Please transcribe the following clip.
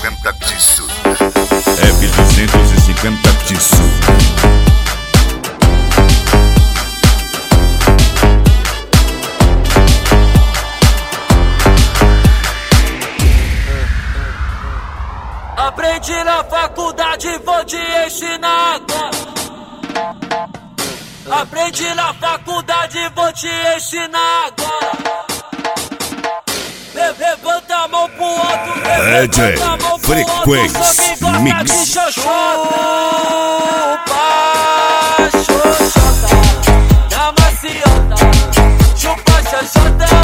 250 tiço. F250 tiço. Aprendi na faculdade, vou te ensinar agora. Aprendi na faculdade, vou te ensinar agora. Levanta a mão pro alto, DJ Frequência Mix. Chupa, xoxota, na maciota. Chupa, xoxota.